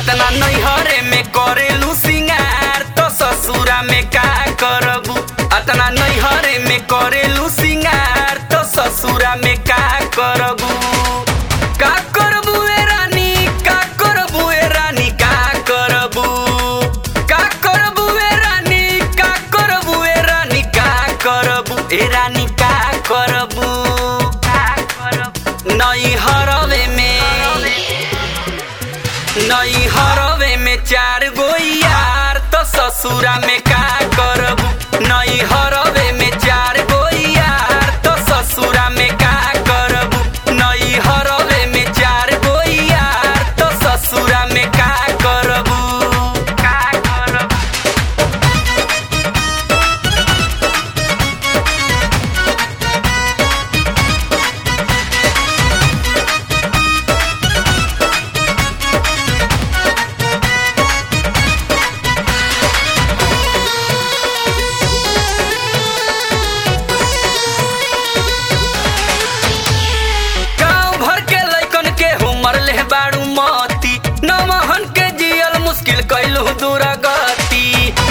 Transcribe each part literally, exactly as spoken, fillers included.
अतना नैहरे में करेलू सिंगार तो ससुरा में का करबू। अतना नैहरे में करेलू सिंगार तो ससुरा में का करबू। का करबू ए रानी, का करबू ए रानी, का करबू। का करबू ए रानी, का करबू ए रानी, का करबू ए रानी, का करबू। नैहरवे में नैहरवे में चार गो यार तो ससुरा में का करबू। नैहरवे में चार गो यार तो ससुरा में का करबू। नैहरवे में चार गो यार तो ससुरा में का करबू। का करबू। बाड़ू मती नमहन के जियल मुश्किल कैलू दुरागति।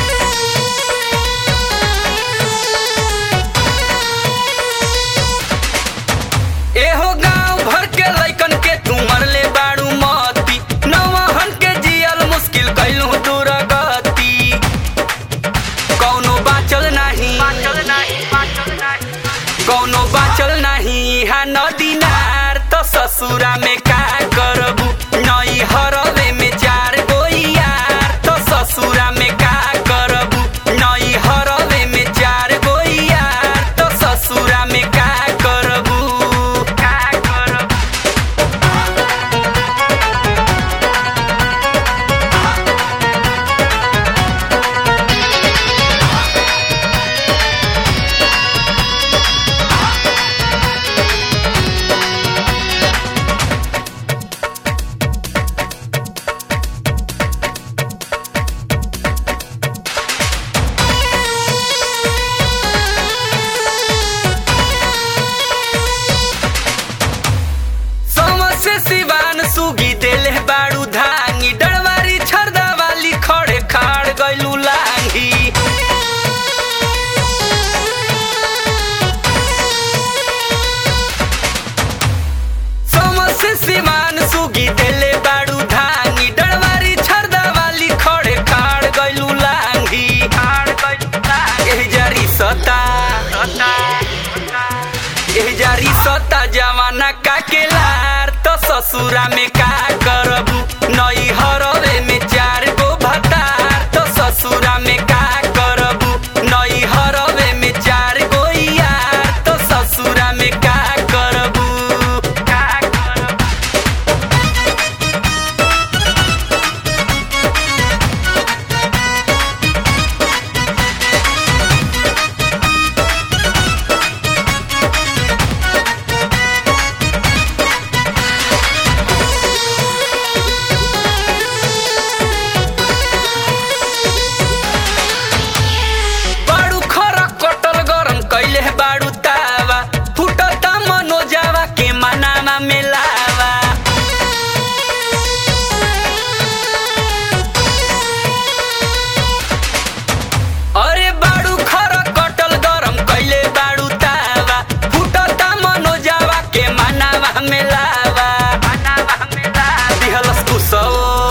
एहो गाँव भर के लैकन के तू मरले बाड़ू मती नमहन के जियल मुश्किल कैलू दुरागति। कौनो बाचल नहीं कौनो बाचल नहीं यहाँ नदी नार तो ससुरा में का करबू। नैहरवे में चार गो यार तो ससुरा में का करबू। नैहरवे में चार गो यार तो ससुरा में का करबू। का करबू। सिवान सुगी देले बाड़ू धांगी डरवारी छरदा वाली खड़े खाड़ गइलू लांगी। समसे सिवान सुगी देले बाड़ू धांगी डरवारी छरदा वाली खड़े खाड़ गइलू लांगी। एही जारी सता एही जारी सता जवाना का केलार तो ससुरा में का करबू। नैहरवे में चार गो भतार तो ससुरा में का करबू। नैहरवे में चार गो यार तो ससुरा में का करबू। का करबू। बाड़ू तावा फुटता मनोजावा के मनावा में लावा। अरे बाड़ू खर कटल गरम कैले बाड़ू तावा फुटता मनोजावा के मनावा में लावा। दिहलस कुसो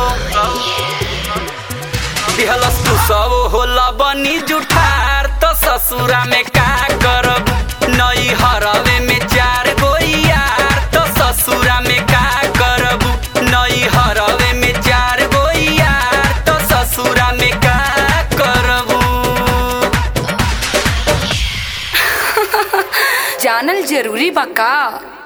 दिहलस कुसो होला बनी जुठार तो ससुरा में का करबू। नैहरवे में चार गो यार तो ससुरा में का करबू। नैहरवे में चार गो यार तो ससुरा में का करबू। जानल जरूरी बा का।